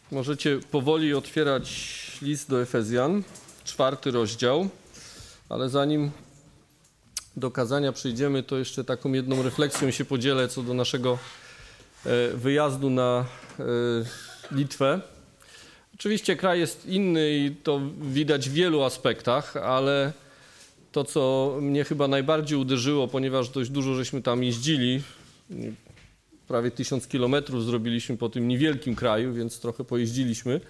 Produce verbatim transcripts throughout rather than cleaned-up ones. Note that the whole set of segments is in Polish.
Możecie powoli otwierać list do Efezjan, czwarty rozdział, ale zanim do kazania przejdziemy, to jeszcze taką jedną refleksją się podzielę co do naszego wyjazdu na Litwę. Oczywiście kraj jest inny i to widać w wielu aspektach, ale to, co mnie chyba najbardziej uderzyło, ponieważ dość dużo żeśmy tam jeździli, prawie tysiąc kilometrów zrobiliśmy po tym niewielkim kraju, więc trochę pojeździliśmy.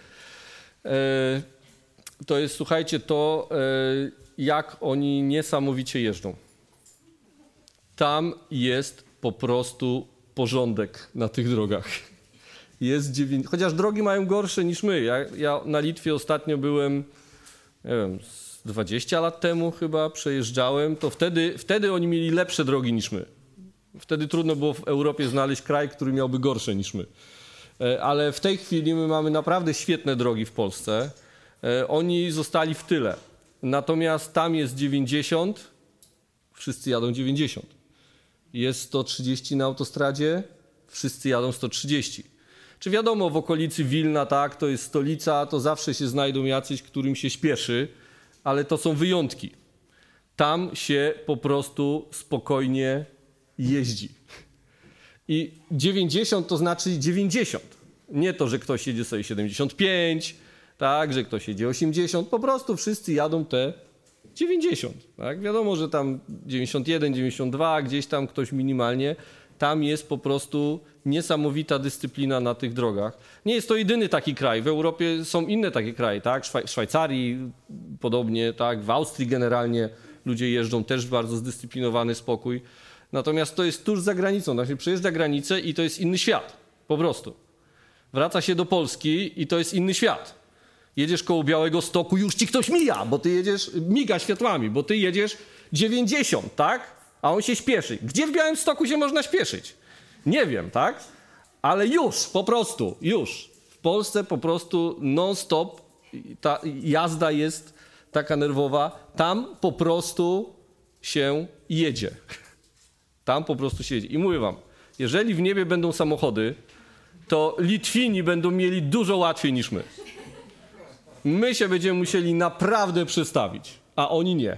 To jest, słuchajcie, to jak oni niesamowicie jeżdżą. Tam jest po prostu porządek na tych drogach. Jest dziewięć... Chociaż drogi mają gorsze niż my. Ja, ja na Litwie ostatnio byłem, nie wiem, dwadzieścia lat temu chyba przejeżdżałem, to wtedy, wtedy oni mieli lepsze drogi niż my. Wtedy trudno było w Europie znaleźć kraj, który miałby gorsze niż my. Ale w tej chwili my mamy naprawdę świetne drogi w Polsce. Oni zostali w tyle. Natomiast tam jest dziewięćdziesiąt, wszyscy jadą dziewięćdziesiąt. Jest sto trzydzieści na autostradzie, wszyscy jadą sto trzydzieści. Czy wiadomo, w okolicy Wilna, tak, to jest stolica, to zawsze się znajdą jacyś, którym się śpieszy, ale to są wyjątki. Tam się po prostu spokojnie jeździ. I dziewięćdziesiąt to znaczy dziewięćdziesiąt. Nie to, że ktoś jedzie sobie siedemdziesiąt pięć, tak, że ktoś jedzie osiemdziesiąt, po prostu wszyscy jadą te dziewięćdziesiąt. Tak? Wiadomo, że tam dziewięćdziesiąt jeden, dziewięćdziesiąt dwa, gdzieś tam ktoś minimalnie. Tam jest po prostu niesamowita dyscyplina na tych drogach. Nie jest to jedyny taki kraj. W Europie są inne takie kraje, tak? W Szwajcarii podobnie, tak? W Austrii generalnie ludzie jeżdżą też w bardzo zdyscyplinowany spokój. Natomiast to jest tuż za granicą. Znaczy przejeżdża granicę i to jest inny świat. Po prostu. Wraca się do Polski i to jest inny świat. Jedziesz koło Białegostoku, już ci ktoś mija, bo ty jedziesz, miga światłami, bo ty jedziesz dziewięćdziesiąt, tak? A on się śpieszy. Gdzie w Białymstoku się można śpieszyć? Nie wiem, tak? Ale już, po prostu, już. W Polsce po prostu non-stop ta jazda jest taka nerwowa. Tam po prostu się jedzie. Tam po prostu się jedzie. I mówię wam, jeżeli w niebie będą samochody, to Litwini będą mieli dużo łatwiej niż my. My się będziemy musieli naprawdę przestawić, a oni nie.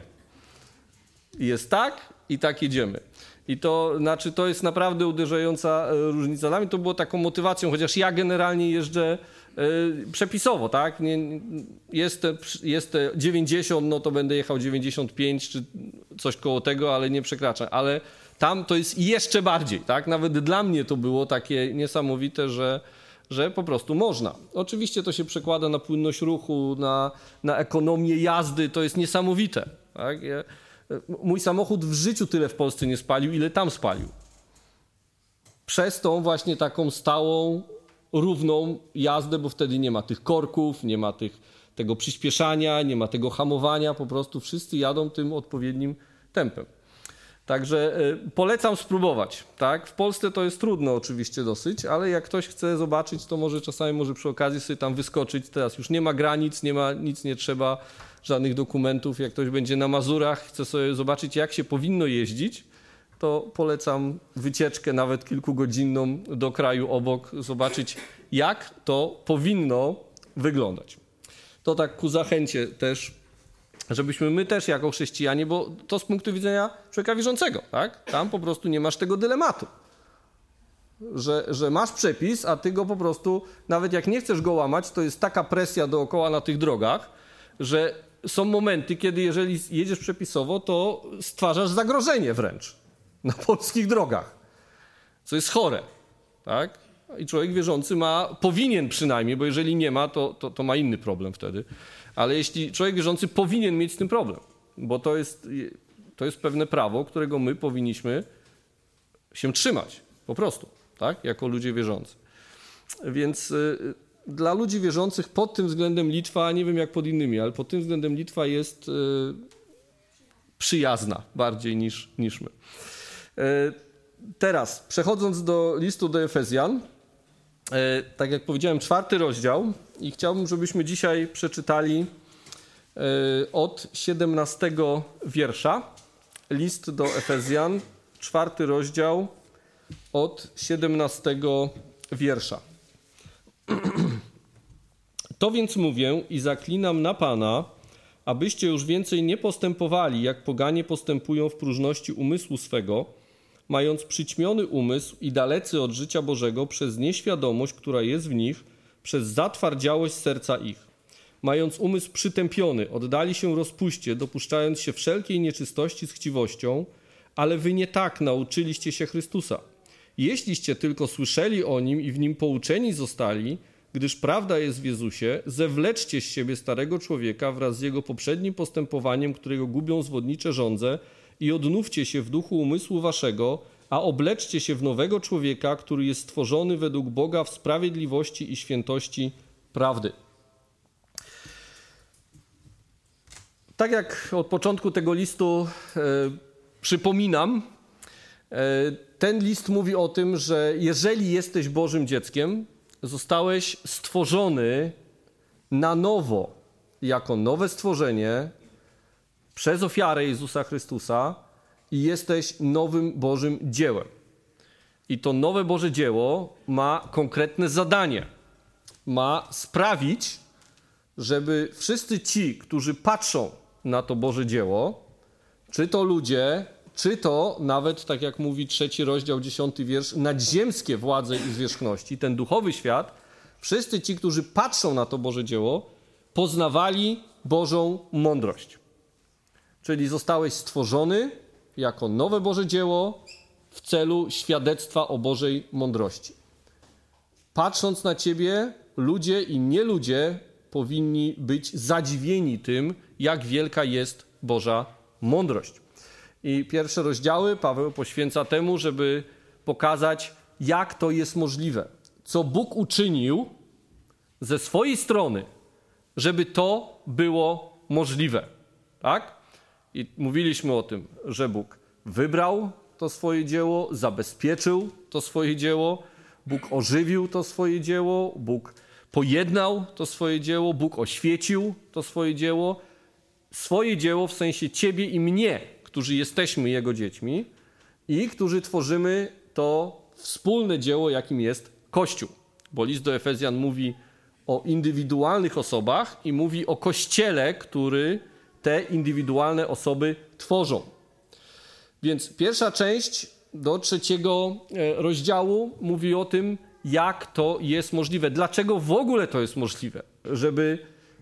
Jest tak i tak jedziemy. I to znaczy, to jest naprawdę uderzająca różnica. Dla mnie to było taką motywacją, chociaż ja generalnie jeżdżę y, przepisowo, tak? Nie, jest, te, jest te dziewięćdziesiąt, no to będę jechał dziewięćdziesiąt pięć czy coś koło tego, ale nie przekraczam. Ale tam to jest jeszcze bardziej, tak? Nawet dla mnie to było takie niesamowite, że że po prostu można. Oczywiście to się przekłada na płynność ruchu, na, na ekonomię jazdy, to jest niesamowite. Tak? Ja, mój samochód w życiu tyle w Polsce nie spalił, ile tam spalił. Przez tą właśnie taką stałą, równą jazdę, bo wtedy nie ma tych korków, nie ma tych, tego przyspieszania, nie ma tego hamowania, po prostu wszyscy jadą tym odpowiednim tempem. Także y, polecam spróbować, tak? W Polsce to jest trudno oczywiście dosyć, ale jak ktoś chce zobaczyć, to może czasami może przy okazji sobie tam wyskoczyć. Teraz już nie ma granic, nie ma, nic nie trzeba, żadnych dokumentów. Jak ktoś będzie na Mazurach, chce sobie zobaczyć, jak się powinno jeździć, to polecam wycieczkę nawet kilkugodzinną do kraju obok, zobaczyć, jak to powinno wyglądać. To tak ku zachęcie też, żebyśmy my też jako chrześcijanie, bo to z punktu widzenia człowieka wierzącego, tak? Tam po prostu nie masz tego dylematu, że, że masz przepis, a ty go po prostu, nawet jak nie chcesz go łamać, to jest taka presja dookoła na tych drogach, że są momenty, kiedy jeżeli jedziesz przepisowo, to stwarzasz zagrożenie wręcz na polskich drogach, co jest chore, tak? I człowiek wierzący ma, powinien przynajmniej, bo jeżeli nie ma, to, to, to ma inny problem wtedy. Ale jeśli człowiek wierzący powinien mieć z tym problem, bo to jest, to jest pewne prawo, którego my powinniśmy się trzymać, po prostu, tak, jako ludzie wierzący. Więc y, dla ludzi wierzących pod tym względem Litwa, nie wiem jak pod innymi, ale pod tym względem Litwa jest y, przyjazna bardziej niż, niż my. Y, teraz, przechodząc do listu do Efezjan, tak jak powiedziałem, czwarty rozdział i chciałbym, żebyśmy dzisiaj przeczytali od siedemnastego wiersza. List do Efezjan, czwarty rozdział od siedemnastego wiersza. To więc mówię i zaklinam na Pana, abyście już więcej nie postępowali, jak poganie postępują w próżności umysłu swego, mając przyćmiony umysł i dalecy od życia Bożego przez nieświadomość, która jest w nich, przez zatwardziałość serca ich. Mając umysł przytępiony, oddali się rozpuście, dopuszczając się wszelkiej nieczystości z chciwością, ale wy nie tak nauczyliście się Chrystusa. Jeśliście tylko słyszeli o Nim i w Nim pouczeni zostali, gdyż prawda jest w Jezusie, zewleczcie z siebie starego człowieka wraz z jego poprzednim postępowaniem, którego gubią zwodnicze żądze, i odnówcie się w duchu umysłu waszego, a obleczcie się w nowego człowieka, który jest stworzony według Boga w sprawiedliwości i świętości prawdy. Tak jak od początku tego listu e, przypominam, e, ten list mówi o tym, że jeżeli jesteś Bożym dzieckiem, zostałeś stworzony na nowo, jako nowe stworzenie przez ofiarę Jezusa Chrystusa i jesteś nowym Bożym dziełem. I to nowe Boże dzieło ma konkretne zadanie. Ma sprawić, żeby wszyscy ci, którzy patrzą na to Boże dzieło, czy to ludzie, czy to nawet, tak jak mówi trzeci rozdział, dziesiąty wiersz, nadziemskie władze i zwierzchności, ten duchowy świat, wszyscy ci, którzy patrzą na to Boże dzieło, poznawali Bożą mądrość. Czyli zostałeś stworzony jako nowe Boże dzieło w celu świadectwa o Bożej mądrości. Patrząc na ciebie, ludzie i nieludzie powinni być zadziwieni tym, jak wielka jest Boża mądrość. I pierwsze rozdziały Paweł poświęca temu, żeby pokazać, jak to jest możliwe. Co Bóg uczynił ze swojej strony, żeby to było możliwe. Tak? I mówiliśmy o tym, że Bóg wybrał to swoje dzieło, zabezpieczył to swoje dzieło, Bóg ożywił to swoje dzieło, Bóg pojednał to swoje dzieło, Bóg oświecił to swoje dzieło. Swoje dzieło w sensie ciebie i mnie, którzy jesteśmy Jego dziećmi i którzy tworzymy to wspólne dzieło, jakim jest Kościół. Bo list do Efezjan mówi o indywidualnych osobach i mówi o Kościele, który te indywidualne osoby tworzą. Więc pierwsza część do trzeciego rozdziału mówi o tym, jak to jest możliwe. Dlaczego w ogóle to jest możliwe? Żeby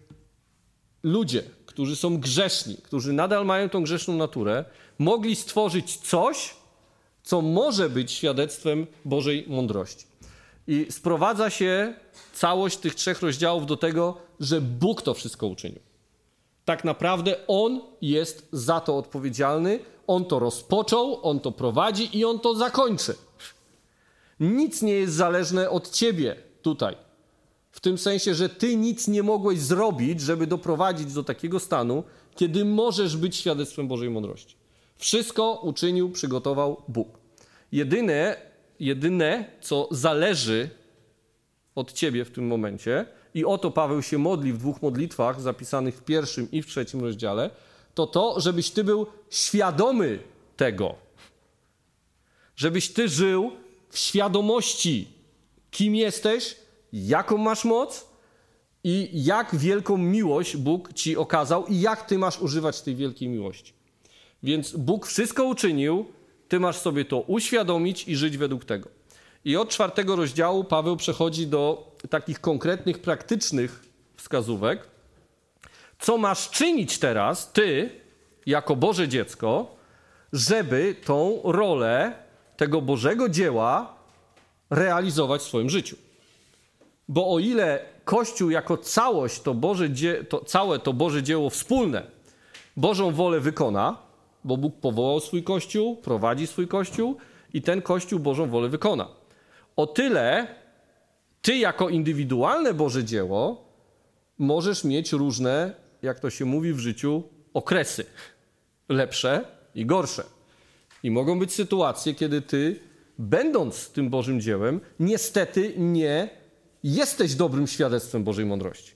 ludzie, którzy są grzeszni, którzy nadal mają tą grzeszną naturę, mogli stworzyć coś, co może być świadectwem Bożej mądrości. I sprowadza się całość tych trzech rozdziałów do tego, że Bóg to wszystko uczynił. Tak naprawdę On jest za to odpowiedzialny, On to rozpoczął, On to prowadzi i On to zakończy. Nic nie jest zależne od ciebie tutaj. W tym sensie, że ty nic nie mogłeś zrobić, żeby doprowadzić do takiego stanu, kiedy możesz być świadectwem Bożej mądrości. Wszystko uczynił, przygotował Bóg. Jedyne, jedyne, co zależy od ciebie w tym momencie, i o to Paweł się modli w dwóch modlitwach zapisanych w pierwszym i w trzecim rozdziale, to to, żebyś ty był świadomy tego. Żebyś ty żył w świadomości, kim jesteś, jaką masz moc i jak wielką miłość Bóg ci okazał i jak ty masz używać tej wielkiej miłości. Więc Bóg wszystko uczynił, ty masz sobie to uświadomić i żyć według tego. I od czwartego rozdziału Paweł przechodzi do takich konkretnych, praktycznych wskazówek. Co masz czynić teraz, ty, jako Boże dziecko, żeby tą rolę tego Bożego dzieła realizować w swoim życiu. Bo o ile Kościół jako całość, to, Boże dzie- to całe to Boże dzieło wspólne, Bożą wolę wykona, bo Bóg powołał swój Kościół, prowadzi swój Kościół i ten Kościół Bożą wolę wykona. O tyle ty jako indywidualne Boże dzieło możesz mieć różne, jak to się mówi w życiu, okresy. Lepsze i gorsze. I mogą być sytuacje, kiedy ty, będąc tym Bożym dziełem, niestety nie jesteś dobrym świadectwem Bożej mądrości.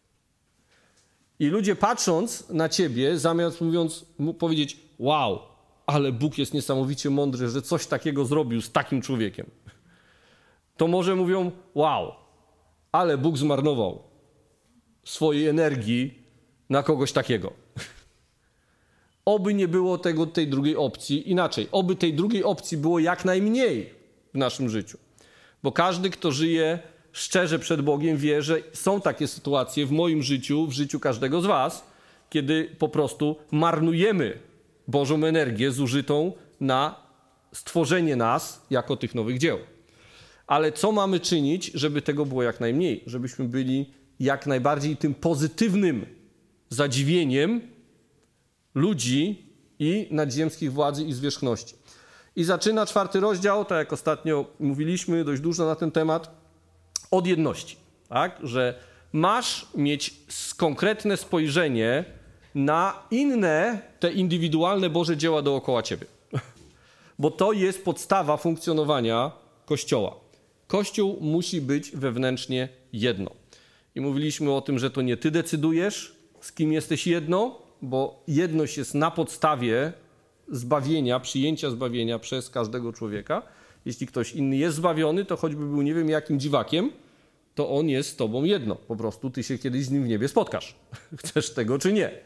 I ludzie patrząc na ciebie, zamiast mówiąc, powiedzieć, wow, ale Bóg jest niesamowicie mądry, że coś takiego zrobił z takim człowiekiem. To może mówią, wow, ale Bóg zmarnował swojej energii na kogoś takiego. Oby nie było tego, tej drugiej opcji. Inaczej, oby tej drugiej opcji było jak najmniej w naszym życiu. Bo każdy, kto żyje szczerze przed Bogiem, wie, że są takie sytuacje w moim życiu, w życiu każdego z was, kiedy po prostu marnujemy Bożą energię zużytą na stworzenie nas jako tych nowych dzieł. Ale co mamy czynić, żeby tego było jak najmniej? Żebyśmy byli jak najbardziej tym pozytywnym zadziwieniem ludzi i nadziemskich władzy i zwierzchności. I zaczyna czwarty rozdział, tak jak ostatnio mówiliśmy dość dużo na ten temat, od jedności. Tak? Że masz mieć konkretne spojrzenie na inne, te indywidualne Boże dzieła dookoła ciebie. Bo to jest podstawa funkcjonowania Kościoła. Kościół musi być wewnętrznie jedno. I mówiliśmy o tym, że to nie ty decydujesz, z kim jesteś jedno, bo jedność jest na podstawie zbawienia, przyjęcia zbawienia przez każdego człowieka. Jeśli ktoś inny jest zbawiony, to choćby był nie wiem jakim dziwakiem, to on jest z tobą jedno. Po prostu ty się kiedyś z nim w niebie spotkasz. Chcesz tego czy nie.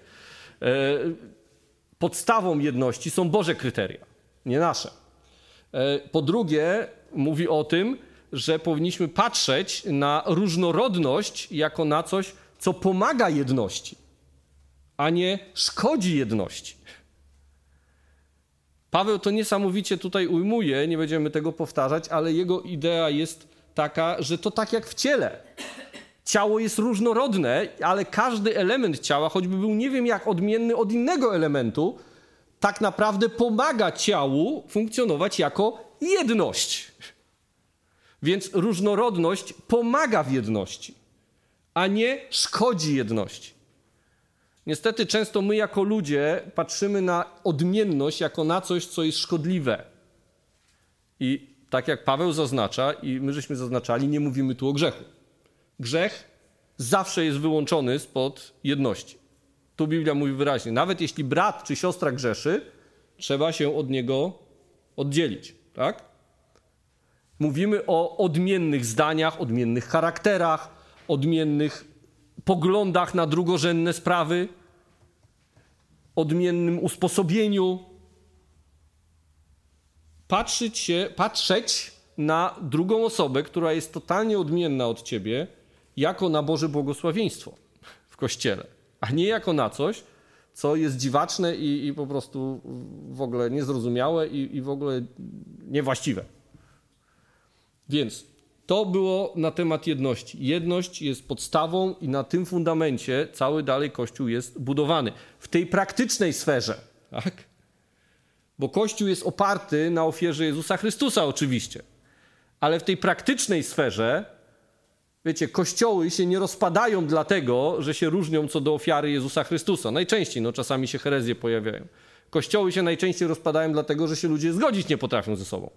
Podstawą jedności są Boże kryteria, nie nasze. Po drugie, mówi o tym, że powinniśmy patrzeć na różnorodność jako na coś, co pomaga jedności, a nie szkodzi jedności. Paweł to niesamowicie tutaj ujmuje, nie będziemy tego powtarzać, ale jego idea jest taka, że to tak jak w ciele. Ciało jest różnorodne, ale każdy element ciała, choćby był nie wiem jak odmienny od innego elementu, tak naprawdę pomaga ciału funkcjonować jako jedność. Więc różnorodność pomaga w jedności, a nie szkodzi jedności. Niestety często my jako ludzie patrzymy na odmienność jako na coś, co jest szkodliwe. I tak jak Paweł zaznacza i my żeśmy zaznaczali, nie mówimy tu o grzechu. Grzech zawsze jest wyłączony spod jedności. Tu Biblia mówi wyraźnie, nawet jeśli brat czy siostra grzeszy, trzeba się od niego oddzielić. Tak? Mówimy o odmiennych zdaniach, odmiennych charakterach, odmiennych poglądach na drugorzędne sprawy, odmiennym usposobieniu. Patrzeć się, patrzeć na drugą osobę, która jest totalnie odmienna od ciebie, jako na Boże błogosławieństwo w Kościele, a nie jako na coś, co jest dziwaczne i, i po prostu w ogóle niezrozumiałe i, i w ogóle niewłaściwe. Więc to było na temat jedności. Jedność jest podstawą i na tym fundamencie cały dalej Kościół jest budowany. W tej praktycznej sferze, tak? Bo Kościół jest oparty na ofierze Jezusa Chrystusa oczywiście, ale w tej praktycznej sferze, wiecie, kościoły się nie rozpadają dlatego, że się różnią co do ofiary Jezusa Chrystusa. Najczęściej, no czasami się herezje pojawiają. Kościoły się najczęściej rozpadają dlatego, że się ludzie zgodzić nie potrafią ze sobą.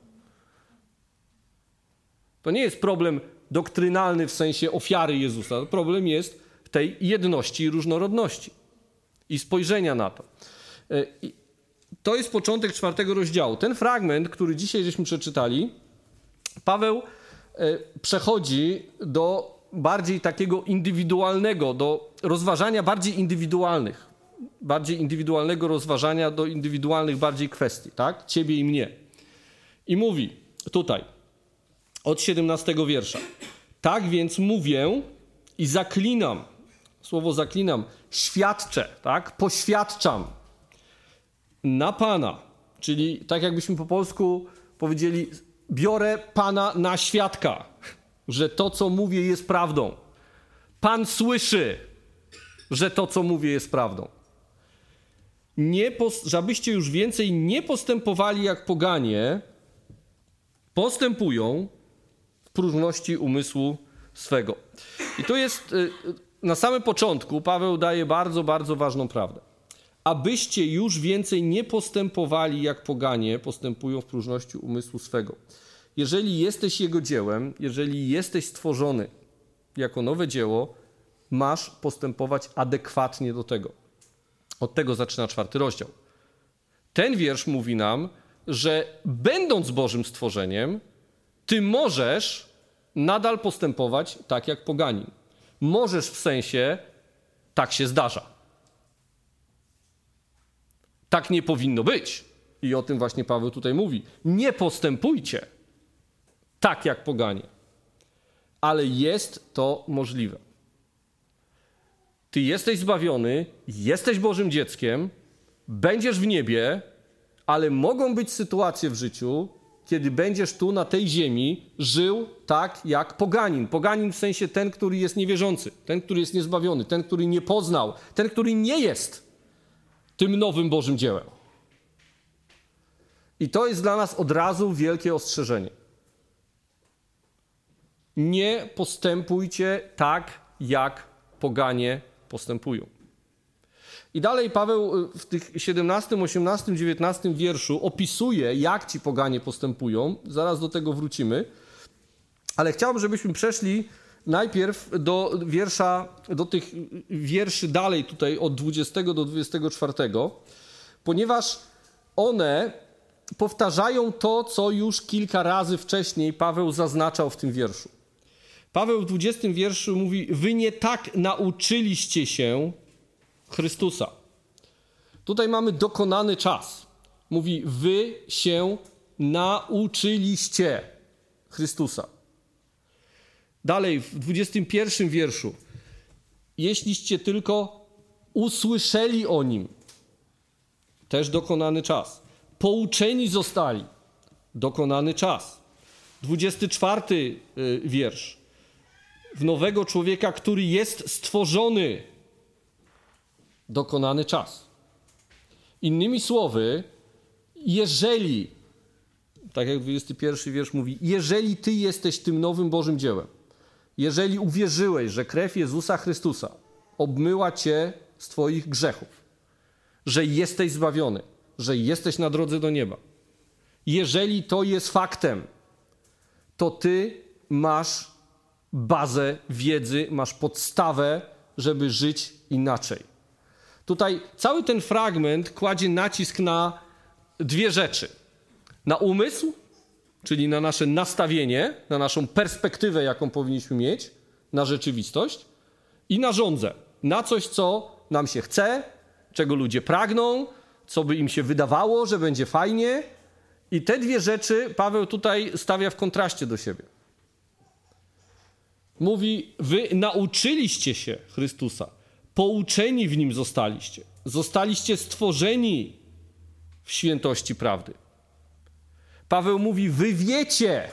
To nie jest problem doktrynalny w sensie ofiary Jezusa. Problem jest w tej jedności i różnorodności i spojrzenia na to. To jest początek czwartego rozdziału. Ten fragment, który dzisiaj żeśmy przeczytali, Paweł przechodzi do bardziej takiego indywidualnego, do rozważania bardziej indywidualnych, bardziej indywidualnego rozważania do indywidualnych bardziej kwestii, tak? Ciebie i mnie. I mówi tutaj, od siedemnastego wiersza. Tak więc mówię i zaklinam, słowo zaklinam, świadczę, tak? Poświadczam na Pana, czyli tak jakbyśmy po polsku powiedzieli, biorę Pana na świadka, że to, co mówię, jest prawdą. Pan słyszy, że to, co mówię, jest prawdą. Nie pos- żebyście już więcej nie postępowali jak poganie, postępują w próżności umysłu swego. I to jest na samym początku Paweł daje bardzo, bardzo ważną prawdę. Abyście już więcej nie postępowali jak poganie, postępują w próżności umysłu swego. Jeżeli jesteś Jego dziełem, jeżeli jesteś stworzony jako nowe dzieło, masz postępować adekwatnie do tego. Od tego zaczyna czwarty rozdział. Ten wiersz mówi nam, że będąc Bożym stworzeniem, ty możesz nadal postępować tak jak poganin. Możesz w sensie Tak się zdarza. Tak nie powinno być. I o tym właśnie Paweł tutaj mówi. Nie postępujcie tak jak poganie. Ale jest to możliwe. Ty jesteś zbawiony, jesteś Bożym dzieckiem, będziesz w niebie, ale mogą być sytuacje w życiu, kiedy będziesz tu na tej ziemi żył tak jak poganin. Poganin w sensie ten, który jest niewierzący, ten, który jest niezbawiony, ten, który nie poznał, ten, który nie jest tym nowym Bożym dziełem. I to jest dla nas od razu wielkie ostrzeżenie. Nie postępujcie tak, jak poganie postępują. I dalej Paweł w tych siedemnastym, osiemnastym, dziewiętnastym wierszu opisuje, jak ci poganie postępują. Zaraz do tego wrócimy. Ale chciałbym, żebyśmy przeszli najpierw do wiersza, do tych wierszy dalej tutaj od dwudziestego do dwudziestego czwartego, ponieważ one powtarzają to, co już kilka razy wcześniej Paweł zaznaczał w tym wierszu. Paweł w dwudziestym wierszu mówi: wy nie tak nauczyliście się Chrystusa. Tutaj mamy dokonany czas. Mówi: wy się nauczyliście Chrystusa. Dalej w dwudziestym pierwszym wierszu: jeśliście tylko usłyszeli o Nim. Też dokonany czas. Pouczeni zostali. Dokonany czas. dwudziesty czwarty wiersz. W nowego człowieka, który jest stworzony. Dokonany czas. Innymi słowy, jeżeli, tak jak dwudziesty pierwszy wiersz mówi, jeżeli ty jesteś tym nowym Bożym dziełem, jeżeli uwierzyłeś, że krew Jezusa Chrystusa obmyła cię z twoich grzechów, że jesteś zbawiony, że jesteś na drodze do nieba, jeżeli to jest faktem, to ty masz bazę wiedzy, masz podstawę, żeby żyć inaczej. Tutaj cały ten fragment kładzie nacisk na dwie rzeczy. Na umysł, czyli na nasze nastawienie, na naszą perspektywę, jaką powinniśmy mieć, na rzeczywistość, i na żądzę, na coś, co nam się chce, czego ludzie pragną, co by im się wydawało, że będzie fajnie. I te dwie rzeczy Paweł tutaj stawia w kontraście do siebie. Mówi: wy nauczyliście się Chrystusa, pouczeni w Nim zostaliście, zostaliście stworzeni w świętości prawdy. Paweł mówi: wy wiecie,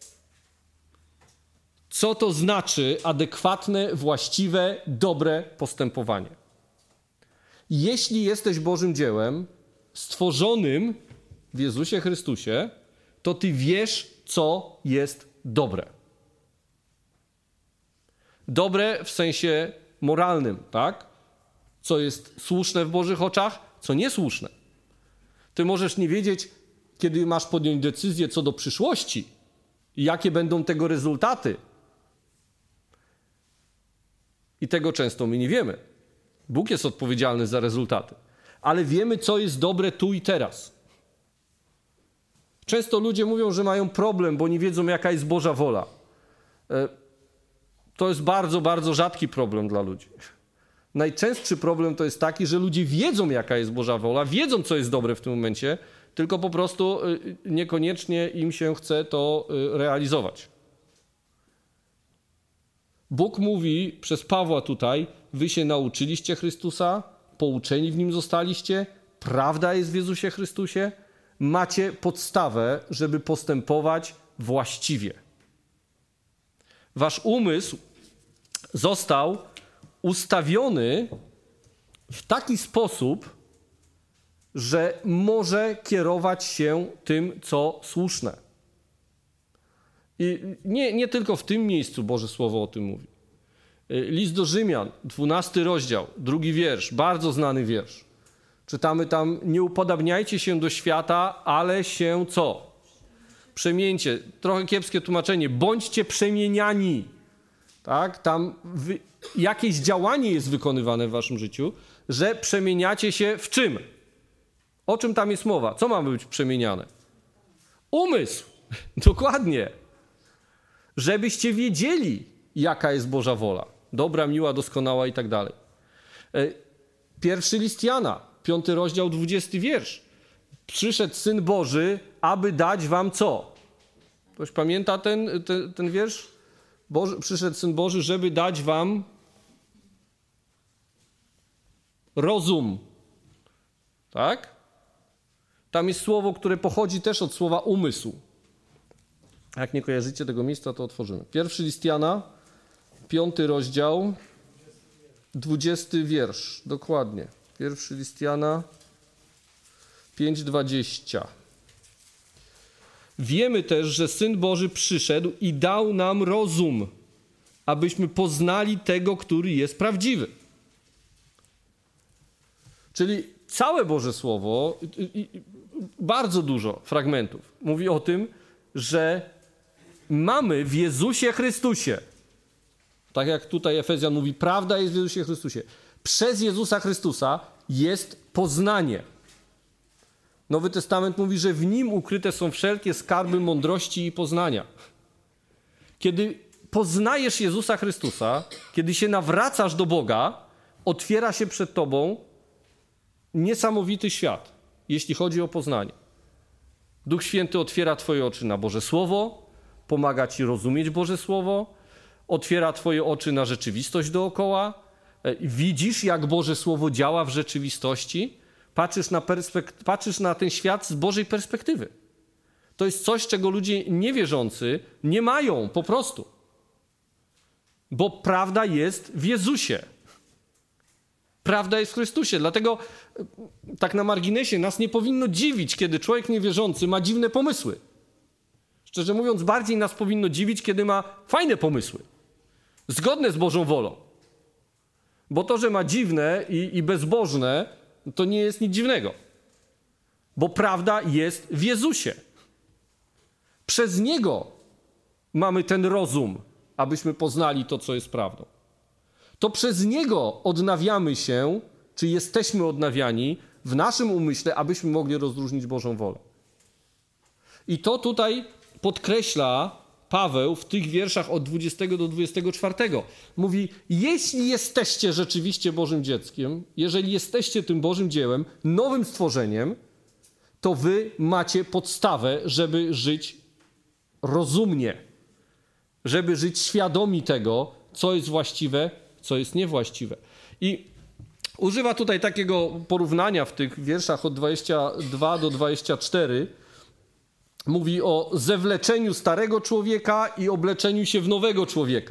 co to znaczy adekwatne, właściwe, dobre postępowanie. Jeśli jesteś Bożym dziełem, stworzonym w Jezusie Chrystusie, to ty wiesz, co jest dobre. Dobre w sensie moralnym, tak? Co jest słuszne w Bożych oczach, co niesłuszne. Ty możesz nie wiedzieć, kiedy masz podjąć decyzję co do przyszłości i jakie będą tego rezultaty. I tego często my nie wiemy. Bóg jest odpowiedzialny za rezultaty. Ale wiemy, co jest dobre tu i teraz. Często ludzie mówią, że mają problem, bo nie wiedzą, jaka jest Boża wola. To jest bardzo, bardzo rzadki problem dla ludzi. Najczęstszy problem to jest taki, że ludzie wiedzą, jaka jest Boża wola, wiedzą, co jest dobre w tym momencie, tylko po prostu niekoniecznie im się chce to realizować. Bóg mówi przez Pawła tutaj: wy się nauczyliście Chrystusa, pouczeni w Nim zostaliście, prawda jest w Jezusie Chrystusie, macie podstawę, żeby postępować właściwie. Wasz umysł został ustawiony w taki sposób, że może kierować się tym, co słuszne. I nie, nie tylko w tym miejscu Boże Słowo o tym mówi. List do Rzymian, dwunasty rozdział, drugi wiersz, bardzo znany wiersz. Czytamy tam: nie upodabniajcie się do świata, ale się co? Przemieńcie. Trochę kiepskie tłumaczenie. Bądźcie przemieniani. Tak? Tam wy... jakieś działanie jest wykonywane w waszym życiu, że przemieniacie się w czym? O czym tam jest mowa? Co ma być przemieniane? Umysł. Dokładnie. Żebyście wiedzieli, jaka jest Boża wola. Dobra, miła, doskonała i tak dalej. Pierwszy list Jana, piąty rozdział, dwudziesty wiersz. Przyszedł Syn Boży, aby dać wam co? Ktoś pamięta ten, ten, ten wiersz? Boży, przyszedł Syn Boży, żeby dać wam rozum. Tak? Tam jest słowo, które pochodzi też od słowa umysł. Jak nie kojarzycie tego miejsca, to otworzymy. Pierwszy list Jana, piąty rozdział, dwudziesty wiersz. Dokładnie. Pierwszy list Jana, pięć dwadzieścia. Wiemy też, że Syn Boży przyszedł i dał nam rozum, abyśmy poznali tego, który jest prawdziwy. Czyli całe Boże Słowo, i, i, bardzo dużo fragmentów, mówi o tym, że mamy w Jezusie Chrystusie, tak jak tutaj Efezjan mówi, prawda jest w Jezusie Chrystusie. Przez Jezusa Chrystusa jest poznanie. Nowy Testament mówi, że w Nim ukryte są wszelkie skarby mądrości i poznania. Kiedy poznajesz Jezusa Chrystusa, kiedy się nawracasz do Boga, otwiera się przed tobą niesamowity świat, jeśli chodzi o poznanie. Duch Święty otwiera twoje oczy na Boże Słowo, pomaga ci rozumieć Boże Słowo, otwiera twoje oczy na rzeczywistość dookoła, widzisz, jak Boże Słowo działa w rzeczywistości, patrzysz na, perspek- patrzysz na ten świat z Bożej perspektywy. To jest coś, czego ludzie niewierzący nie mają po prostu. Bo prawda jest w Jezusie. Prawda jest w Chrystusie. Dlatego tak na marginesie nas nie powinno dziwić, kiedy człowiek niewierzący ma dziwne pomysły. Szczerze mówiąc, bardziej nas powinno dziwić, kiedy ma fajne pomysły. Zgodne z Bożą wolą. Bo to, że ma dziwne i, i bezbożne, to nie jest nic dziwnego. Bo prawda jest w Jezusie. Przez Niego mamy ten rozum, abyśmy poznali to, co jest prawdą. To przez Niego odnawiamy się, czy jesteśmy odnawiani w naszym umyśle, abyśmy mogli rozróżnić Bożą wolę. I to tutaj podkreśla Paweł w tych wierszach od dwudziestego do dwudziestego czwartego. Mówi, jeśli jesteście rzeczywiście Bożym dzieckiem, jeżeli jesteście tym Bożym dziełem, nowym stworzeniem, to wy macie podstawę, żeby żyć rozumnie, żeby żyć świadomi tego, co jest właściwe, co jest niewłaściwe. I używa tutaj takiego porównania w tych wierszach od dwudziestego drugiego do dwudziestego czwartego. Mówi o zewleczeniu starego człowieka i obleczeniu się w nowego człowieka.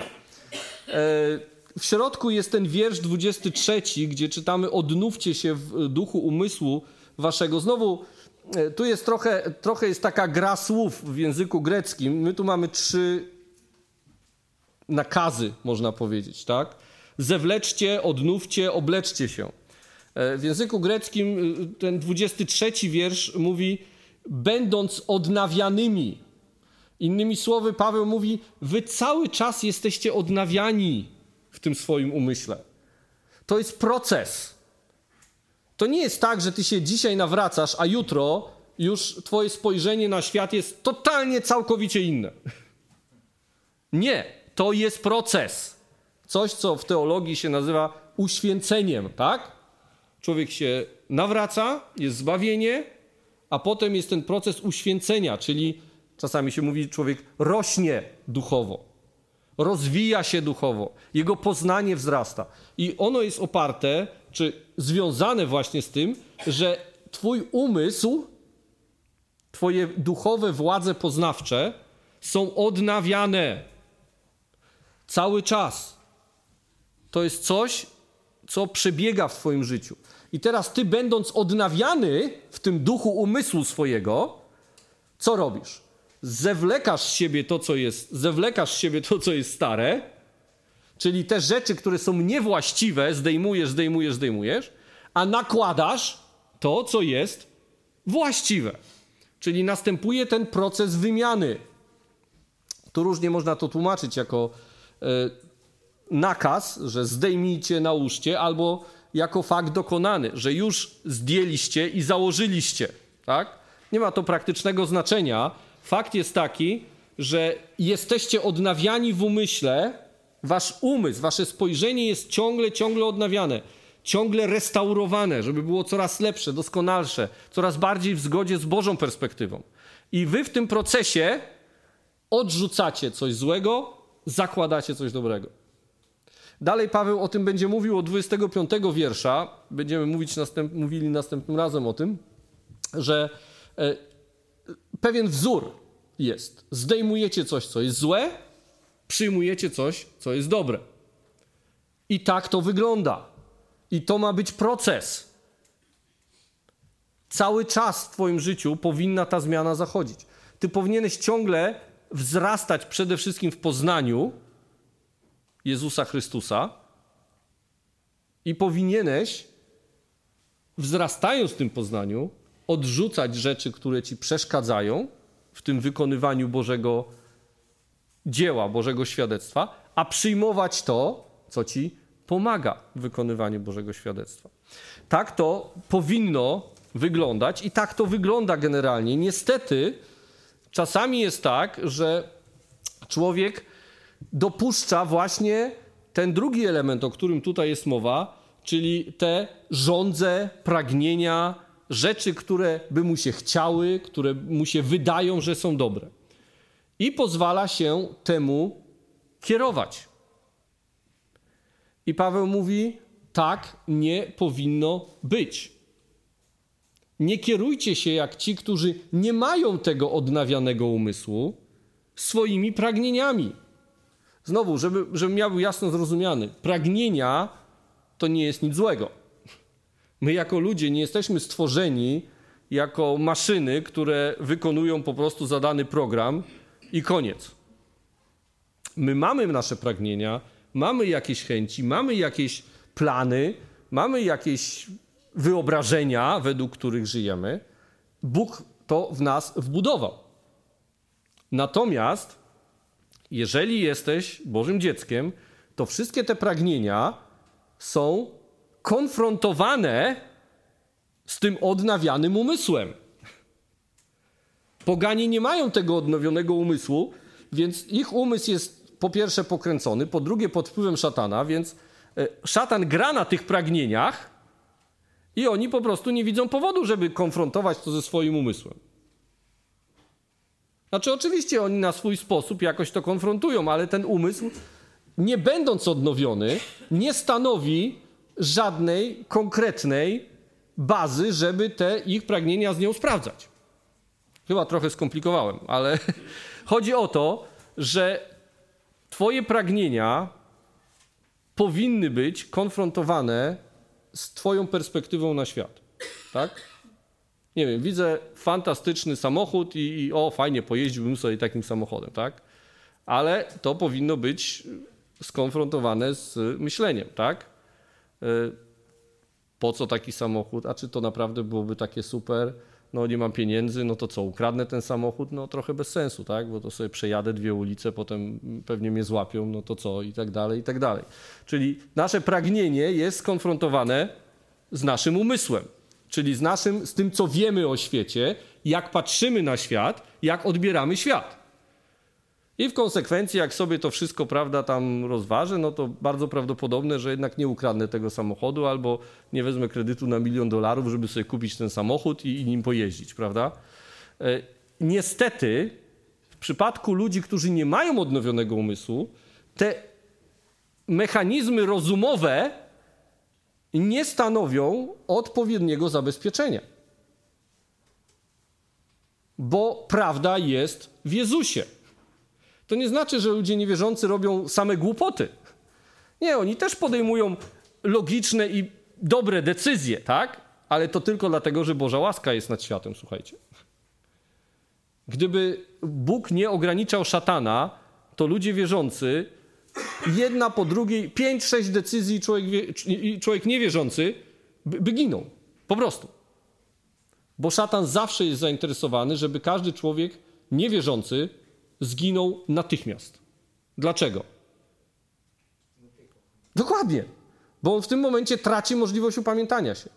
W środku jest ten wiersz dwudziesty trzeci, gdzie czytamy: odnówcie się w duchu umysłu waszego. Znowu, tu jest trochę, trochę jest taka gra słów w języku greckim. My tu mamy trzy nakazy, można powiedzieć, tak? Zewleczcie, odnówcie, obleczcie się. W języku greckim ten dwudziesty trzeci wiersz mówi: będąc odnawianymi. Innymi słowy, Paweł mówi, wy cały czas jesteście odnawiani w tym swoim umyśle. To jest proces. To nie jest tak, że ty się dzisiaj nawracasz, a jutro już twoje spojrzenie na świat jest totalnie, całkowicie inne. Nie, to jest proces. Coś, co w teologii się nazywa uświęceniem, tak? Człowiek się nawraca, jest zbawienie, a potem jest ten proces uświęcenia, czyli czasami się mówi, człowiek rośnie duchowo, rozwija się duchowo, jego poznanie wzrasta. I ono jest oparte, czy związane właśnie z tym, że twój umysł, twoje duchowe władze poznawcze są odnawiane cały czas. To jest coś, co przebiega w twoim życiu. I teraz ty, będąc odnawiany w tym duchu umysłu swojego, co robisz? Zewlekasz z siebie to, co jest, zewlekasz z siebie to, co jest stare, czyli te rzeczy, które są niewłaściwe, zdejmujesz, zdejmujesz, zdejmujesz, a nakładasz to, co jest właściwe. Czyli następuje ten proces wymiany. Tu różnie można to tłumaczyć jako e, nakaz, że zdejmijcie, nałóżcie, albo jako fakt dokonany, że już zdjęliście i założyliście, tak? Nie ma to praktycznego znaczenia. Fakt jest taki, że jesteście odnawiani w umyśle, wasz umysł, wasze spojrzenie jest ciągle, ciągle odnawiane. ciągle restaurowane, żeby było coraz lepsze, doskonalsze, coraz bardziej w zgodzie z Bożą perspektywą. I wy w tym procesie odrzucacie coś złego, zakładacie coś dobrego. Dalej Paweł o tym będzie mówił od dwudziestego piątego wiersza. Będziemy mówić następ, mówili następnym razem o tym, że e, pewien wzór jest. Zdejmujecie coś, co jest złe, przyjmujecie coś, co jest dobre. I tak to wygląda. I to ma być proces. Cały czas w twoim życiu powinna ta zmiana zachodzić. Ty powinieneś ciągle wzrastać przede wszystkim w poznaniu Jezusa Chrystusa i powinieneś, wzrastając w tym poznaniu, odrzucać rzeczy, które ci przeszkadzają w tym wykonywaniu Bożego dzieła, Bożego świadectwa, a przyjmować to, co ci pomaga w wykonywaniu Bożego świadectwa. Tak to powinno wyglądać i tak to wygląda generalnie. Niestety czasami jest tak, że człowiek dopuszcza właśnie ten drugi element, o którym tutaj jest mowa, czyli te żądze, pragnienia, rzeczy, które by mu się chciały, które mu się wydają, że są dobre. I pozwala się temu kierować. I Paweł mówi, tak nie powinno być. Nie kierujcie się jak ci, którzy nie mają tego odnawianego umysłu, swoimi pragnieniami. Znowu, żeby, żeby miał był jasno zrozumiany, pragnienia to nie jest nic złego. My jako ludzie nie jesteśmy stworzeni jako maszyny, które wykonują po prostu zadany program i koniec. My mamy nasze pragnienia, mamy jakieś chęci, mamy jakieś plany, mamy jakieś wyobrażenia, według których żyjemy. Bóg to w nas wbudował. Natomiast jeżeli jesteś Bożym dzieckiem, to wszystkie te pragnienia są konfrontowane z tym odnawianym umysłem. Poganie nie mają tego odnowionego umysłu, więc ich umysł jest po pierwsze pokręcony, po drugie pod wpływem szatana, więc szatan gra na tych pragnieniach i oni po prostu nie widzą powodu, żeby konfrontować to ze swoim umysłem. Znaczy oczywiście oni na swój sposób jakoś to konfrontują, ale ten umysł, nie będąc odnowiony, nie stanowi żadnej konkretnej bazy, żeby te ich pragnienia z nią sprawdzać. Chyba trochę skomplikowałem, ale chodzi o to, że twoje pragnienia powinny być konfrontowane z twoją perspektywą na świat. Tak? Nie wiem, widzę fantastyczny samochód i, i o, fajnie, pojeździłbym sobie takim samochodem, tak? Ale to powinno być skonfrontowane z myśleniem, tak? Po co taki samochód? A czy to naprawdę byłoby takie super? No nie mam pieniędzy, no to co, ukradnę ten samochód? No trochę bez sensu, tak? Bo to sobie przejadę dwie ulice, potem pewnie mnie złapią, no to co? I tak dalej, i tak dalej. Czyli nasze pragnienie jest skonfrontowane z naszym umysłem. Czyli z naszym, z tym, co wiemy o świecie, jak patrzymy na świat, jak odbieramy świat. I w konsekwencji, jak sobie to wszystko, prawda, tam rozważę, no to bardzo prawdopodobne, że jednak nie ukradnę tego samochodu albo nie wezmę kredytu na milion dolarów, żeby sobie kupić ten samochód i, i nim pojeździć, prawda? E, niestety, w przypadku ludzi, którzy nie mają odnowionego umysłu, te mechanizmy rozumowe nie stanowią odpowiedniego zabezpieczenia. Bo prawda jest w Jezusie. To nie znaczy, że ludzie niewierzący robią same głupoty. Nie, oni też podejmują logiczne i dobre decyzje, tak? Ale to tylko dlatego, że Boża łaska jest nad światem, słuchajcie. Gdyby Bóg nie ograniczał szatana, to ludzie wierzący, jedna po drugiej, pięć, sześć decyzji człowiek, wie, człowiek niewierzący by, by ginął. Po prostu. Bo szatan zawsze jest zainteresowany, żeby każdy człowiek niewierzący zginął natychmiast. Dlaczego? Dokładnie. Bo on w tym momencie traci możliwość upamiętania się.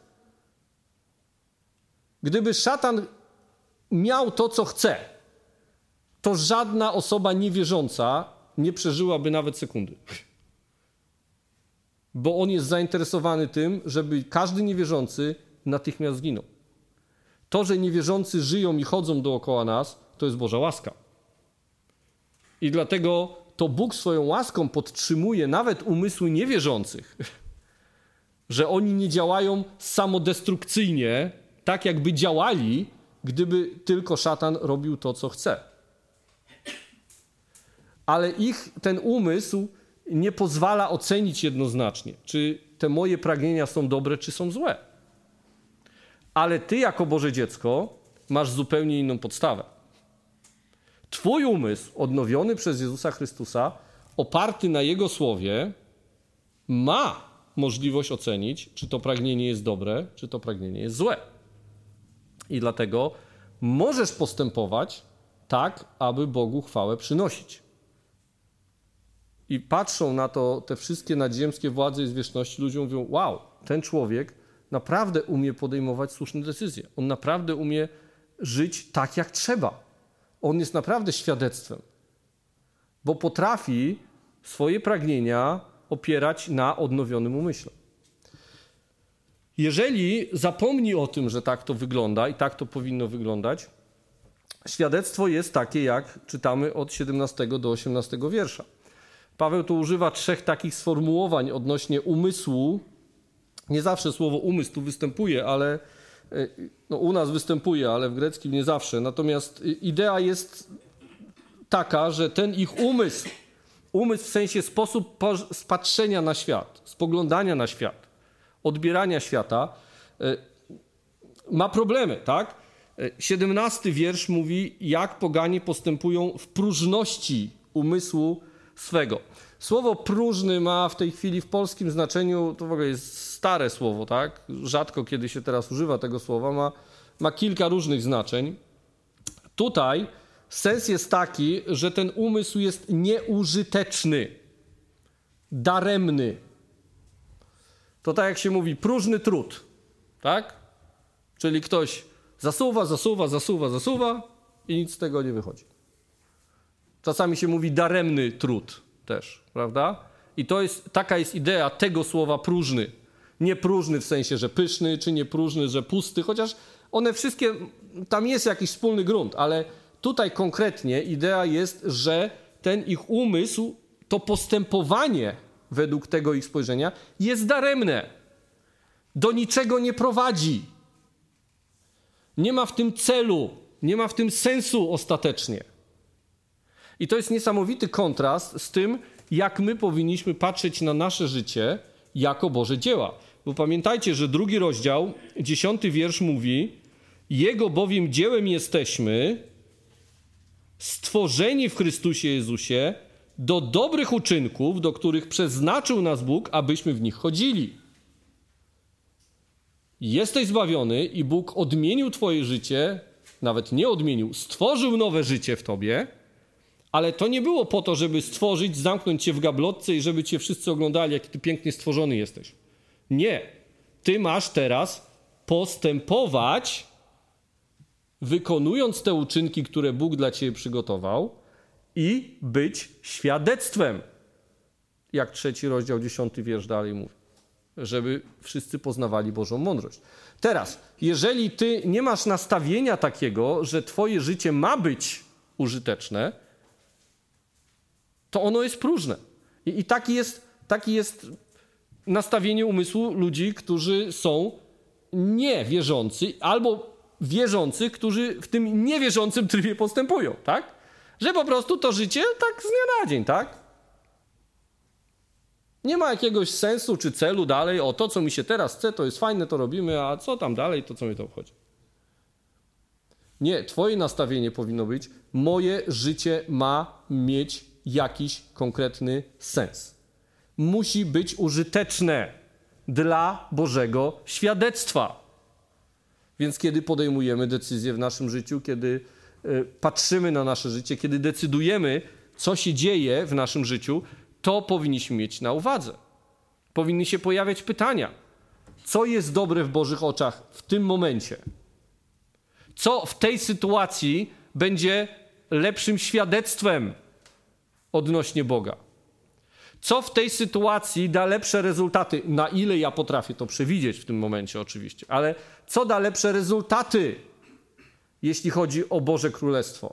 Gdyby szatan miał to, co chce, to żadna osoba niewierząca nie przeżyłaby nawet sekundy. bo on jest zainteresowany tym, żeby każdy niewierzący natychmiast zginął. To, że niewierzący żyją i chodzą dookoła nas, to jest Boża łaska. I dlatego to Bóg swoją łaską podtrzymuje nawet umysły niewierzących, że oni nie działają samodestrukcyjnie, tak jakby działali, gdyby tylko szatan robił to, co chce. Ale ich ten umysł nie pozwala ocenić jednoznacznie, czy te moje pragnienia są dobre, czy są złe. Ale ty jako Boże dziecko masz zupełnie inną podstawę. Twój umysł, odnowiony przez Jezusa Chrystusa, oparty na Jego słowie, ma możliwość ocenić, czy to pragnienie jest dobre, czy to pragnienie jest złe. I dlatego możesz postępować tak, aby Bogu chwałę przynosić. I patrzą na to te wszystkie nadziemskie władze i zwierzchności, ludzie mówią, wow, ten człowiek naprawdę umie podejmować słuszne decyzje. On naprawdę umie żyć tak, jak trzeba. On jest naprawdę świadectwem, bo potrafi swoje pragnienia opierać na odnowionym umyśle. Jeżeli zapomni o tym, że tak to wygląda i tak to powinno wyglądać, świadectwo jest takie, jak czytamy od siedemnastego do osiemnastego wiersza. Paweł tu używa trzech takich sformułowań odnośnie umysłu. Nie zawsze słowo umysł tu występuje, ale no, u nas występuje, ale w greckim nie zawsze. Natomiast idea jest taka, że ten ich umysł, umysł w sensie sposób patrzenia na świat, spoglądania na świat, odbierania świata, ma problemy, tak? siedemnasty wiersz mówi, jak poganie postępują w próżności umysłu swego. Słowo próżny ma w tej chwili w polskim znaczeniu, to w ogóle jest stare słowo, tak? Rzadko kiedy się teraz używa tego słowa, ma, ma kilka różnych znaczeń. Tutaj sens jest taki, że ten umysł jest nieużyteczny, daremny. To tak jak się mówi, próżny trud, tak? Czyli ktoś zasuwa, zasuwa, zasuwa, zasuwa i nic z tego nie wychodzi. Czasami się mówi daremny trud też, prawda? I to jest, taka jest idea tego słowa próżny. Nie próżny w sensie, że pyszny, czy nie próżny, że pusty, chociaż one wszystkie, tam jest jakiś wspólny grunt, ale tutaj konkretnie idea jest, że ten ich umysł, to postępowanie według tego ich spojrzenia jest daremne. Do niczego nie prowadzi. Nie ma w tym celu, nie ma w tym sensu ostatecznie. I to jest niesamowity kontrast z tym, jak my powinniśmy patrzeć na nasze życie jako Boże dzieła. Bo pamiętajcie, że drugi rozdział, dziesiąty wiersz mówi, Jego bowiem dziełem jesteśmy, stworzeni w Chrystusie Jezusie, do dobrych uczynków, do których przeznaczył nas Bóg, abyśmy w nich chodzili. Jesteś zbawiony i Bóg odmienił twoje życie, nawet nie odmienił, stworzył nowe życie w tobie, ale to nie było po to, żeby stworzyć, zamknąć cię w gablotce i żeby cię wszyscy oglądali, jaki ty pięknie stworzony jesteś. Nie. Ty masz teraz postępować, wykonując te uczynki, które Bóg dla ciebie przygotował i być świadectwem. Jak trzeci rozdział, dziesiąty wiersz dalej mówi. Żeby wszyscy poznawali Bożą mądrość. Teraz, jeżeli ty nie masz nastawienia takiego, że twoje życie ma być użyteczne, to ono jest próżne. I, i taki jest, taki jest nastawienie umysłu ludzi, którzy są niewierzący, albo wierzących, którzy w tym niewierzącym trybie postępują, tak? Że po prostu to życie tak z dnia na dzień, tak? Nie ma jakiegoś sensu czy celu dalej, o to, co mi się teraz chce, to jest fajne, to robimy, a co tam dalej, to co mnie to obchodzi. Nie, twoje nastawienie powinno być, moje życie ma mieć jakiś konkretny sens. Musi być użyteczne dla Bożego świadectwa. Więc kiedy podejmujemy decyzje w naszym życiu, kiedy y, patrzymy na nasze życie, kiedy decydujemy, co się dzieje w naszym życiu, to powinniśmy mieć na uwadze. Powinny się pojawiać pytania. Co jest dobre w Bożych oczach w tym momencie? Co w tej sytuacji będzie lepszym świadectwem odnośnie Boga? Co w tej sytuacji da lepsze rezultaty? Na ile ja potrafię to przewidzieć w tym momencie oczywiście, ale co da lepsze rezultaty, jeśli chodzi o Boże Królestwo?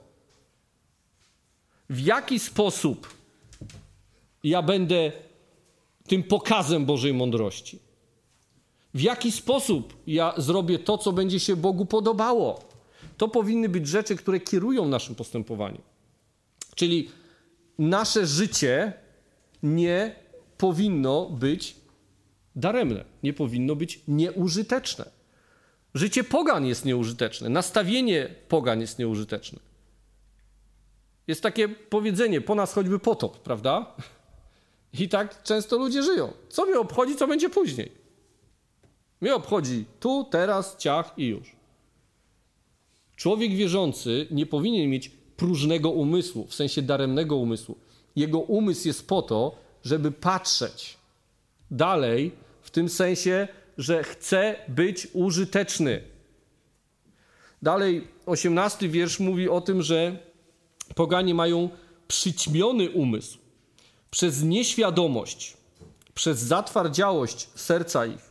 W jaki sposób ja będę tym pokazem Bożej mądrości? W jaki sposób ja zrobię to, co będzie się Bogu podobało? To powinny być rzeczy, które kierują naszym postępowaniem. Czyli nasze życie nie powinno być daremne, nie powinno być nieużyteczne. Życie pogan jest nieużyteczne, nastawienie pogan jest nieużyteczne. Jest takie powiedzenie, po nas choćby potop, prawda? I tak często ludzie żyją. Co mnie obchodzi, co będzie później? Mnie obchodzi tu, teraz, ciach i już. Człowiek wierzący nie powinien mieć próżnego umysłu, w sensie daremnego umysłu. Jego umysł jest po to, żeby patrzeć dalej, w tym sensie, że chce być użyteczny. Dalej osiemnasty wiersz mówi o tym, że poganie mają przyćmiony umysł przez nieświadomość, przez zatwardziałość serca ich.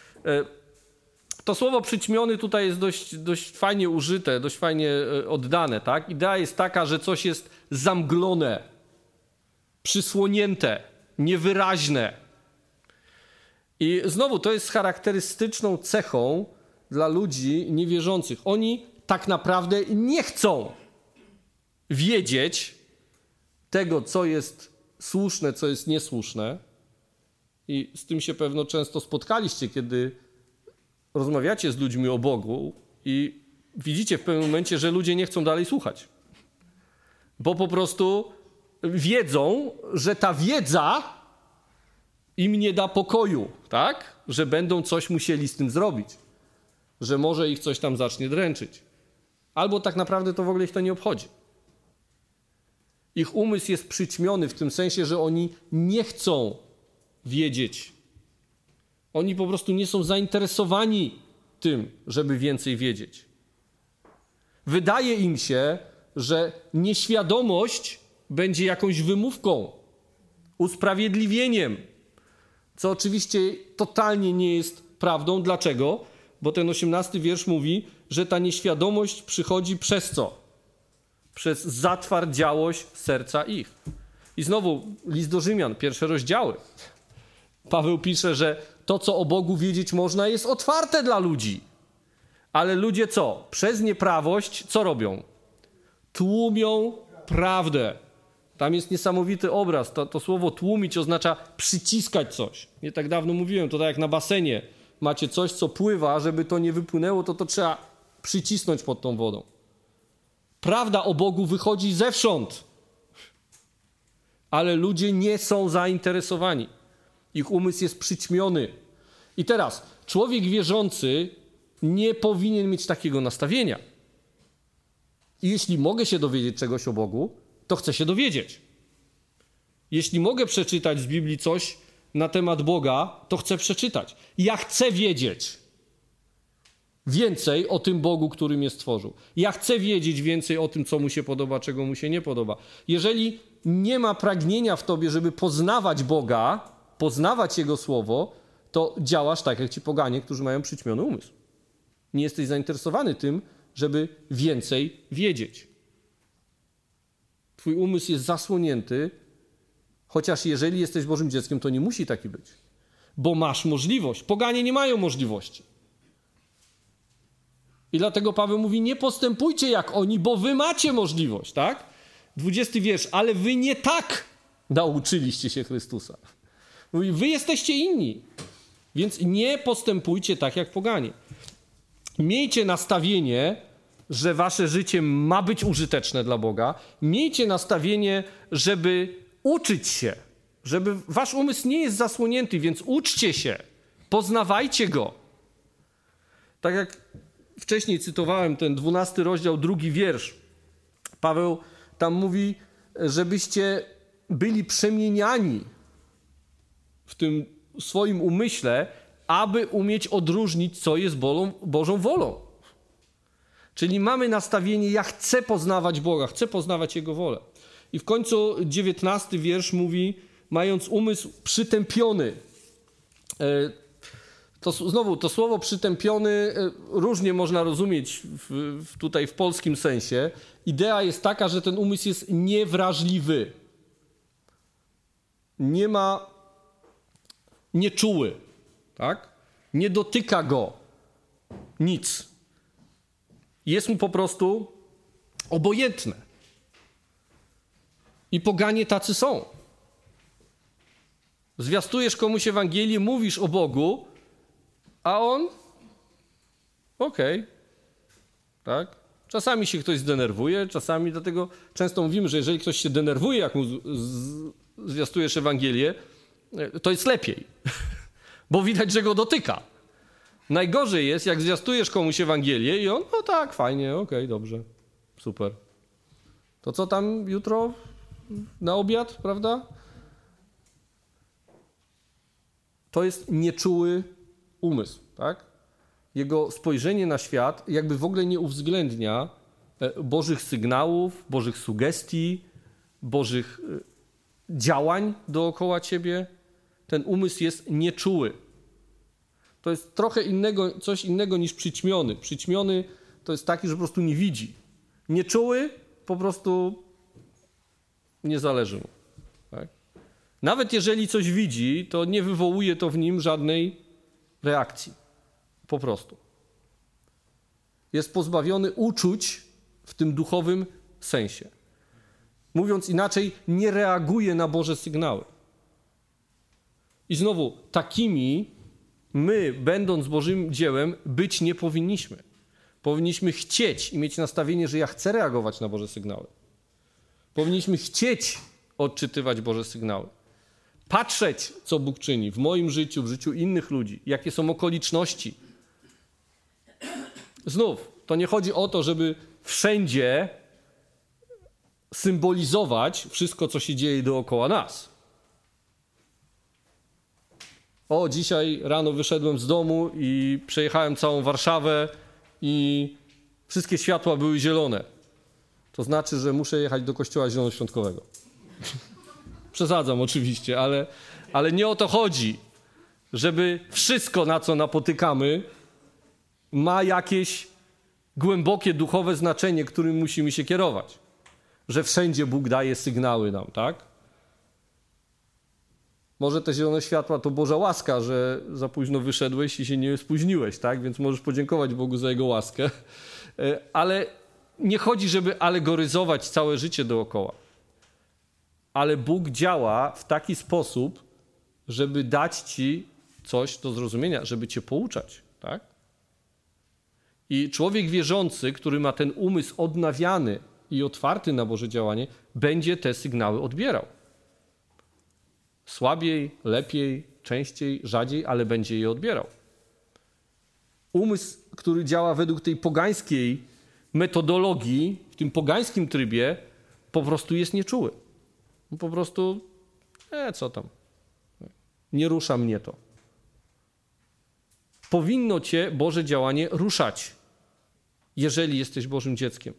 To słowo przyćmiony tutaj jest dość, dość fajnie użyte, dość fajnie oddane, tak? Idea jest taka, że coś jest zamglone, przysłonięte, niewyraźne. I znowu to jest charakterystyczną cechą dla ludzi niewierzących. Oni tak naprawdę nie chcą wiedzieć tego, co jest słuszne, co jest niesłuszne. I z tym się pewno często spotkaliście, kiedy rozmawiacie z ludźmi o Bogu i widzicie w pewnym momencie, że ludzie nie chcą dalej słuchać. Bo po prostu wiedzą, że ta wiedza im nie da pokoju, tak? Że będą coś musieli z tym zrobić. Że może ich coś tam zacznie dręczyć. Albo tak naprawdę to w ogóle ich to nie obchodzi. Ich umysł jest przyćmiony w tym sensie, że oni nie chcą wiedzieć. Oni po prostu nie są zainteresowani tym, żeby więcej wiedzieć. Wydaje im się, że nieświadomość będzie jakąś wymówką, usprawiedliwieniem, co oczywiście totalnie nie jest prawdą. Dlaczego? Bo ten osiemnasty wiersz mówi, że ta nieświadomość przychodzi przez co? Przez zatwardziałość serca ich. I znowu list do Rzymian, pierwsze rozdziały. Paweł pisze, że to, co o Bogu wiedzieć można, jest otwarte dla ludzi. Ale ludzie co? Przez nieprawość co robią? Tłumią prawdę. Tam jest niesamowity obraz. To, to słowo tłumić oznacza przyciskać coś. Nie tak dawno mówiłem, to tak jak na basenie. Macie coś, co pływa, żeby to nie wypłynęło, to to trzeba przycisnąć pod tą wodą. Prawda o Bogu wychodzi zewsząd. Ale ludzie nie są zainteresowani. Ich umysł jest przyćmiony. I teraz, człowiek wierzący nie powinien mieć takiego nastawienia. I jeśli mogę się dowiedzieć czegoś o Bogu, to chcę się dowiedzieć. Jeśli mogę przeczytać z Biblii coś na temat Boga, to chcę przeczytać. Ja chcę wiedzieć więcej o tym Bogu, który mnie stworzył. Ja chcę wiedzieć więcej o tym, co mu się podoba, czego mu się nie podoba. Jeżeli nie ma pragnienia w tobie, żeby poznawać Boga, poznawać Jego Słowo, to działasz tak jak ci poganie, którzy mają przyćmiony umysł. Nie jesteś zainteresowany tym, żeby więcej wiedzieć. Twój umysł jest zasłonięty, chociaż jeżeli jesteś Bożym dzieckiem, to nie musi taki być. Bo masz możliwość. Poganie nie mają możliwości. I dlatego Paweł mówi, nie postępujcie jak oni, bo wy macie możliwość, tak? dwudziesty wiersz, ale wy nie tak nauczyliście się Chrystusa. Mówi, wy jesteście inni, więc nie postępujcie tak jak poganie. Miejcie nastawienie, że wasze życie ma być użyteczne dla Boga. Miejcie nastawienie, żeby uczyć się, żeby wasz umysł nie jest zasłonięty, więc uczcie się, poznawajcie Go. Tak jak wcześniej cytowałem ten dwunasty rozdział, drugi wiersz. Paweł tam mówi, żebyście byli przemieniani w tym swoim umyśle, aby umieć odróżnić, co jest bolą, Bożą wolą. Czyli mamy nastawienie, ja chcę poznawać Boga, chcę poznawać Jego wolę. I w końcu dziewiętnasty wiersz mówi, mając umysł przytępiony. To znowu, to słowo przytępiony różnie można rozumieć w, w tutaj w polskim sensie. Idea jest taka, że ten umysł jest niewrażliwy. Nie ma, nieczuły, tak? Nie dotyka go nic. Jest mu po prostu obojętne. I poganie tacy są. Zwiastujesz komuś Ewangelię, mówisz o Bogu, a on okej, okay. Tak? Czasami się ktoś zdenerwuje, czasami dlatego często mówimy, że jeżeli ktoś się denerwuje, jak mu z, z, zwiastujesz Ewangelię, to jest lepiej, bo widać, że go dotyka. Najgorzej jest, jak zwiastujesz komuś Ewangelię i on, no tak, fajnie, okej, okay, dobrze, super. To co tam jutro na obiad, prawda? To jest nieczuły umysł, tak? Jego spojrzenie na świat jakby w ogóle nie uwzględnia Bożych sygnałów, Bożych sugestii, Bożych działań dookoła ciebie. Ten umysł jest nieczuły. To jest trochę innego, coś innego niż przyćmiony. Przyćmiony to jest taki, że po prostu nie widzi. Nieczuły po prostu nie zależy mu. Tak? Nawet jeżeli coś widzi, to nie wywołuje to w nim żadnej reakcji. Po prostu. Jest pozbawiony uczuć w tym duchowym sensie. Mówiąc inaczej, nie reaguje na Boże sygnały. I znowu, takimi my, będąc Bożym dziełem, być nie powinniśmy. Powinniśmy chcieć i mieć nastawienie, że ja chcę reagować na Boże sygnały. Powinniśmy chcieć odczytywać Boże sygnały. Patrzeć, co Bóg czyni w moim życiu, w życiu innych ludzi, jakie są okoliczności. Znów, to nie chodzi o to, żeby wszędzie symbolizować wszystko, co się dzieje dookoła nas. O, dzisiaj rano wyszedłem z domu i przejechałem całą Warszawę i wszystkie światła były zielone. To znaczy, że muszę jechać do kościoła zielonoświątkowego. Przesadzam oczywiście, ale, ale nie o to chodzi, żeby wszystko, na co napotykamy, ma jakieś głębokie duchowe znaczenie, którym musimy się kierować. Że wszędzie Bóg daje sygnały nam, tak? Może te zielone światła to Boża łaska, że za późno wyszedłeś i się nie spóźniłeś, tak? Więc możesz podziękować Bogu za Jego łaskę. Ale nie chodzi, żeby alegoryzować całe życie dookoła. Ale Bóg działa w taki sposób, żeby dać ci coś do zrozumienia, żeby cię pouczać, tak? I człowiek wierzący, który ma ten umysł odnawiany i otwarty na Boże działanie, będzie te sygnały odbierał. Słabiej, lepiej, częściej, rzadziej, ale będzie je odbierał. Umysł, który działa według tej pogańskiej metodologii, w tym pogańskim trybie, po prostu jest nieczuły. Po prostu, e, co tam, nie rusza mnie to. Powinno cię Boże działanie ruszać, jeżeli jesteś Bożym dzieckiem.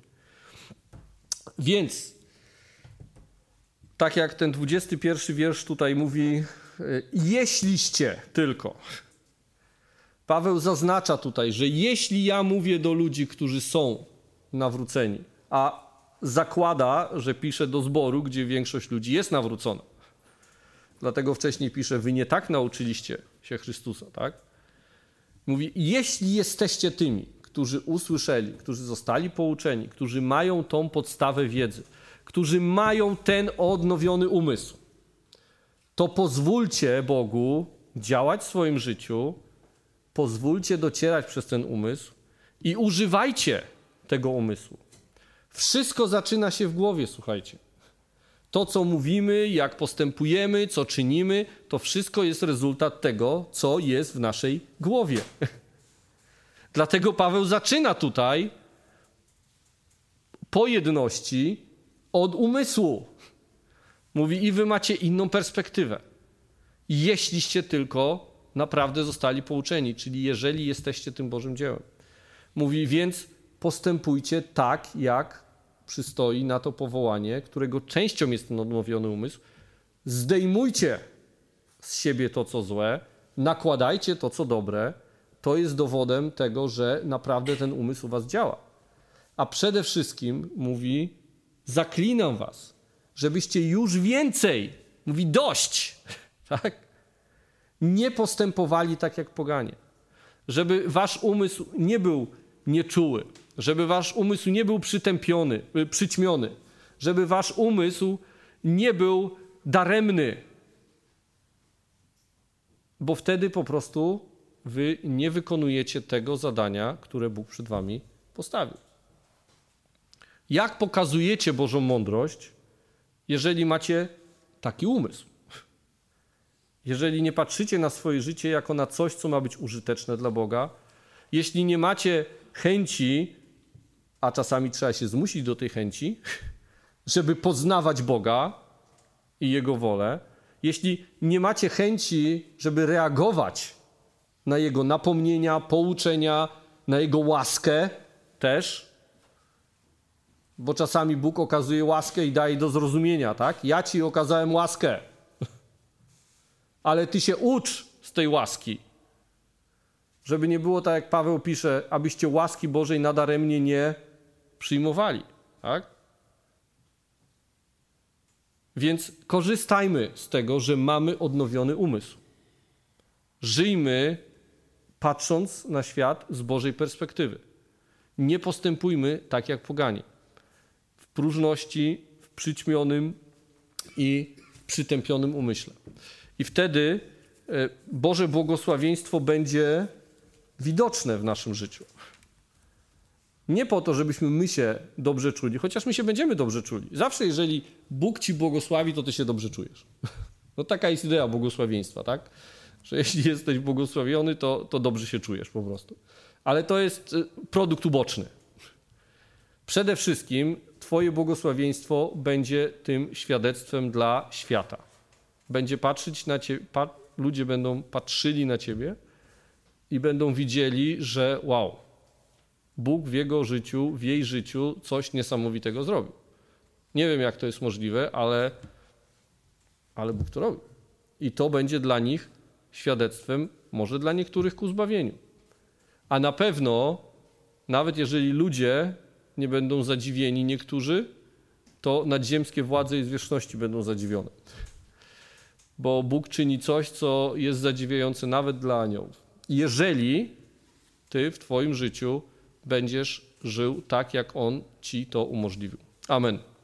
Więc, tak jak ten dwudziesty pierwszy wiersz tutaj mówi, jeśliście tylko. Paweł zaznacza tutaj, że jeśli ja mówię do ludzi, którzy są nawróceni, a zakłada, że pisze do zboru, gdzie większość ludzi jest nawrócona. Dlatego wcześniej pisze, wy nie tak nauczyliście się Chrystusa, tak? Mówi, jeśli jesteście tymi, którzy usłyszeli, którzy zostali pouczeni, którzy mają tą podstawę wiedzy, którzy mają ten odnowiony umysł, to pozwólcie Bogu działać w swoim życiu, pozwólcie docierać przez ten umysł i używajcie tego umysłu. Wszystko zaczyna się w głowie, słuchajcie. To, co mówimy, jak postępujemy, co czynimy, to wszystko jest rezultat tego, co jest w naszej głowie. Dlatego Paweł zaczyna tutaj po jedności od umysłu. Mówi, i wy macie inną perspektywę. Jeśliście tylko naprawdę zostali pouczeni, czyli jeżeli jesteście tym Bożym dziełem. Mówi, więc postępujcie tak, jak przystoi na to powołanie, którego częścią jest ten odnowiony umysł, zdejmujcie z siebie to, co złe, nakładajcie to, co dobre. To jest dowodem tego, że naprawdę ten umysł u was działa. A przede wszystkim mówi, zaklinam was, żebyście już więcej, mówi dość, tak? Nie postępowali tak jak poganie. Żeby wasz umysł nie był nieczuły, żeby wasz umysł nie był przytępiony, przyćmiony, żeby wasz umysł nie był daremny, bo wtedy po prostu wy nie wykonujecie tego zadania, które Bóg przed wami postawił. Jak pokazujecie Bożą mądrość, jeżeli macie taki umysł? Jeżeli nie patrzycie na swoje życie jako na coś, co ma być użyteczne dla Boga, jeśli nie macie chęci, a czasami trzeba się zmusić do tej chęci, żeby poznawać Boga i Jego wolę, jeśli nie macie chęci, żeby reagować na Jego napomnienia, pouczenia, na Jego łaskę też, bo czasami Bóg okazuje łaskę i daje do zrozumienia, tak? Ja ci okazałem łaskę, ale ty się ucz z tej łaski, żeby nie było tak, jak Paweł pisze, abyście łaski Bożej nadaremnie nie przyjmowali, tak? Więc korzystajmy z tego, że mamy odnowiony umysł. Żyjmy patrząc na świat z Bożej perspektywy. Nie postępujmy tak jak poganie. W próżności, w przyćmionym i przytępionym umyśle. I wtedy Boże błogosławieństwo będzie widoczne w naszym życiu. Nie po to, żebyśmy my się dobrze czuli, chociaż my się będziemy dobrze czuli. Zawsze jeżeli Bóg ci błogosławi, to ty się dobrze czujesz. No taka jest idea błogosławieństwa, tak? Że jeśli jesteś błogosławiony, to, to dobrze się czujesz po prostu. Ale to jest produkt uboczny. Przede wszystkim twoje błogosławieństwo będzie tym świadectwem dla świata. Będzie patrzeć na ciebie, pa, ludzie będą patrzyli na ciebie i będą widzieli, że wow, Bóg w jego życiu, w jej życiu coś niesamowitego zrobił. Nie wiem, jak to jest możliwe, ale, ale Bóg to robi. I to będzie dla nich świadectwem, może dla niektórych ku zbawieniu. A na pewno, nawet jeżeli ludzie nie będą zadziwieni, niektórzy, to nadziemskie władze i zwierzchności będą zadziwione. Bo Bóg czyni coś, co jest zadziwiające nawet dla aniołów. Jeżeli ty w twoim życiu będziesz żył tak, jak On ci to umożliwił. Amen.